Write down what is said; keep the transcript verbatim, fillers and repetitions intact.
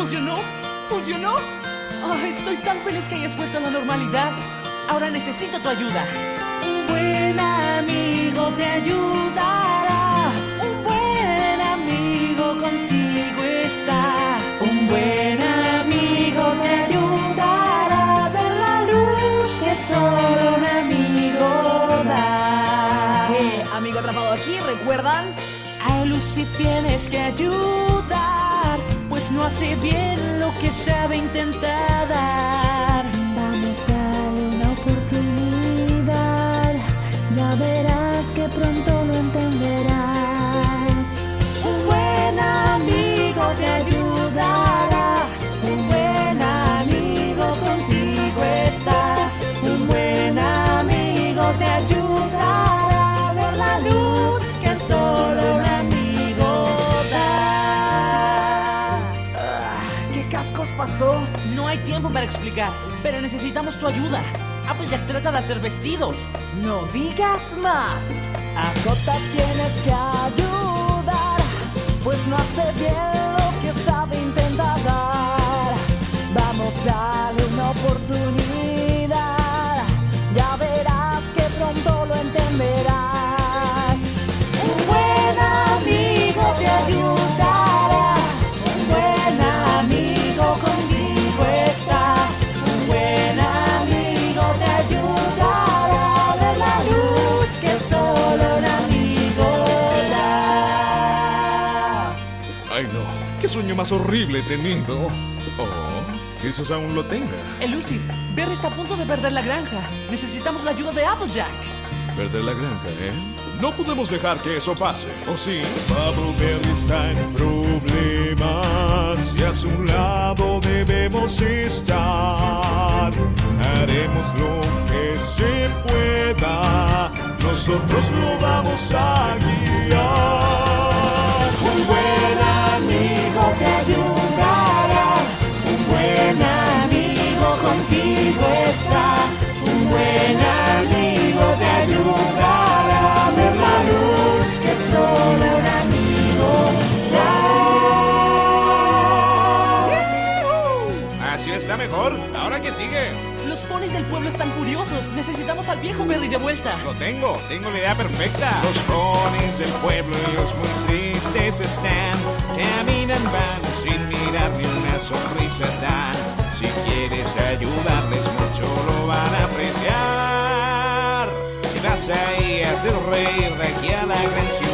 ¿Funcionó? ¿Funcionó? Oh, estoy tan feliz que hayas vuelto a la normalidad. Ahora necesito tu ayuda. Un buen amigo te ayudará. Un buen amigo contigo está. Un buen amigo te ayudará a ver la luz que solo un amigo da. Eh, amigo atrapado aquí, ¿recuerdan? A Lucy tienes que ayudar, pues no hace bien lo que sabe intentar dar. Vamos a darle una oportunidad, ya verás que pronto lo entenderás. Un buen amigo te ayudará, un buen amigo contigo está. Un buen amigo te ayudará a ver la luz que solo un amigo da. ¿Qué cascos pasó? No hay tiempo para explicar, pero necesitamos tu ayuda. Applejack trata de hacer vestidos. No digas más. A Jota tienes que ayudar, pues no hace bien lo que sabe intentar dar. Vamos a darle una oportunidad, ya verás que pronto lo entenderás. Un buen amigo te ayudará, un buen amigo contigo está. Un buen amigo te ayudará a ver la luz que solo un amigo da. Ay, no. ¿Qué sueño más horrible he tenido? Oh, quizás aún lo tenga. Elusive, Berry está a punto de perder la granja. Necesitamos la ayuda de Applejack. Perder la granja, ¿eh? No podemos dejar que eso pase, ¿o sí? Bubbleberry está en problemas y a su lado debemos estar. Haremos lo que se pueda, nosotros lo vamos a guiar. Un buen amigo te ayudará, un buen amigo contigo está. Un buen amigo te ayudará a ver la luz que solo un amigo da. Así está mejor. ¿Ahora qué sigue? Los ponis del pueblo están furiosos. Necesitamos al viejo Berry de vuelta. Lo tengo. Tengo la idea perfecta. Los ponis del pueblo, ellos muy tristes están. Caminan vanos sin mirar ni una sonrisa dan. Si quieres ayudarles mucho lo van a apreciar. Si vas ahí a hacer reír de aquí a la gran ciudad.